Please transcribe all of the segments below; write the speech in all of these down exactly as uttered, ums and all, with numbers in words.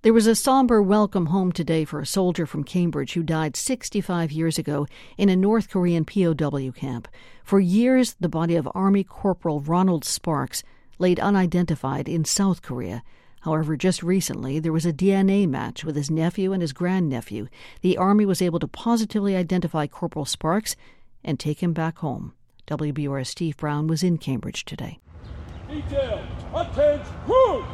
There was a somber welcome home today for a soldier from Cambridge who died sixty-five years ago in a North Korean P O W camp. For years, the body of Army Corporal Ronald Sparks laid unidentified in South Korea. However, just recently, there was a D N A match with his nephew and his grandnephew. The Army was able to positively identify Corporal Sparks and take him back home. W B U R's Steve Brown was in Cambridge today. Detail, attend, who?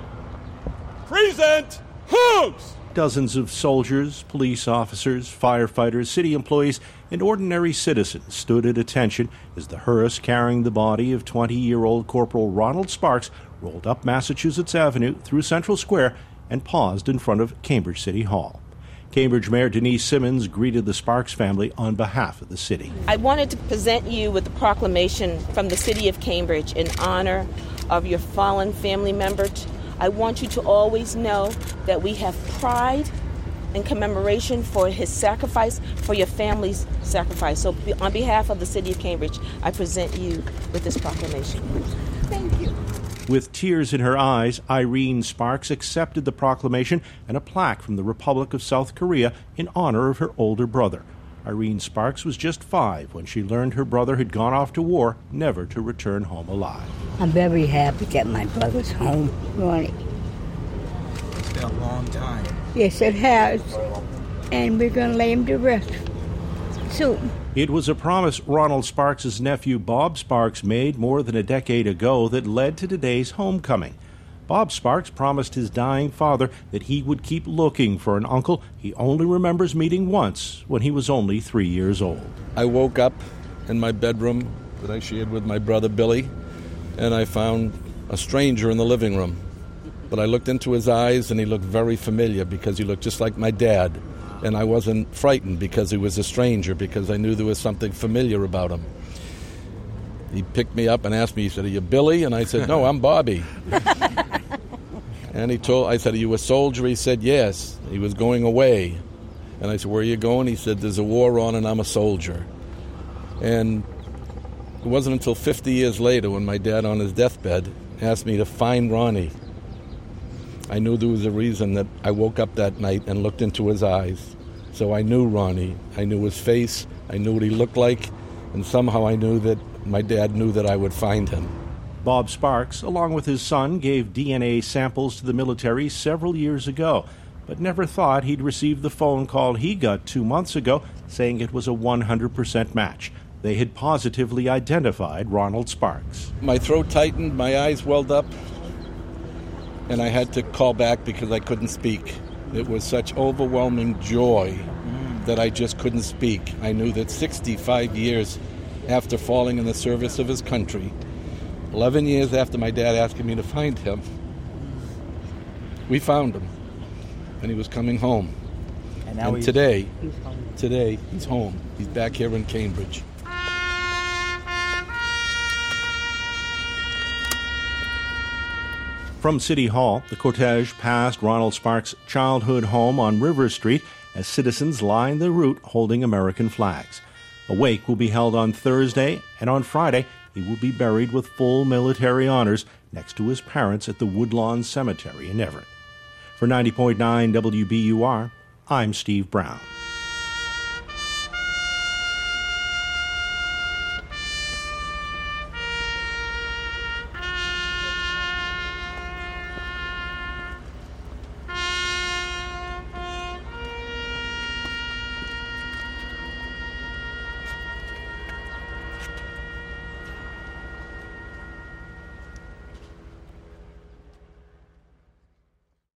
Present, who's? Dozens of soldiers, police officers, firefighters, city employees, and ordinary citizens stood at attention as the hearse carrying the body of twenty-year-old Corporal Ronald Sparks rolled up Massachusetts Avenue through Central Square and paused in front of Cambridge City Hall. Cambridge Mayor Denise Simmons greeted the Sparks family on behalf of the city. I wanted to present you with a proclamation from the city of Cambridge in honor of your fallen family member. I want you to always know that we have pride and commemoration for his sacrifice, for your family's sacrifice. So on behalf of the city of Cambridge, I present you with this proclamation. Thank you. With tears in her eyes, Irene Sparks accepted the proclamation and a plaque from the Republic of South Korea in honor of her older brother. Irene Sparks was just five when she learned her brother had gone off to war, never to return home alive. I'm very happy that my brother's home, Ronnie. It's been a long time. Yes, it has. And we're going to lay him to rest soon. It was a promise Ronald Sparks' nephew Bob Sparks made more than a decade ago that led to today's homecoming. Bob Sparks promised his dying father that he would keep looking for an uncle he only remembers meeting once when he was only three years old. I woke up in my bedroom that I shared with my brother Billy, and I found a stranger in the living room. But I looked into his eyes, and he looked very familiar because he looked just like my dad. And I wasn't frightened because he was a stranger, because I knew there was something familiar about him. He picked me up and asked me, he said, "Are you Billy?" And I said, "No, I'm Bobby." And he told, I said, "Are you a soldier?" He said, "Yes." He was going away. And I said, "Where are you going?" He said, "There's a war on and I'm a soldier." And it wasn't until fifty years later when my dad on his deathbed asked me to find Ronnie. I knew there was a reason that I woke up that night and looked into his eyes. So I knew Ronnie. I knew his face. I knew what he looked like. And somehow I knew that my dad knew that I would find him. Bob Sparks, along with his son, gave D N A samples to the military several years ago, but never thought he'd receive the phone call he got two months ago saying it was a one hundred percent match. They had positively identified Ronald Sparks. My throat tightened, my eyes welled up, and I had to call back because I couldn't speak. It was such overwhelming joy that I just couldn't speak. I knew that sixty-five years after falling in the service of his country, eleven years after my dad asking me to find him, we found him, and he was coming home. And, now and he's, today, he's home. today, he's home. He's back here in Cambridge. From City Hall, the cortege passed Ronald Sparks' childhood home on River Street as citizens lined the route holding American flags. A wake will be held on Thursday, and on Friday, he will be buried with full military honors next to his parents at the Woodlawn Cemetery in Everett. For ninety point nine W B U R, I'm Steve Brown.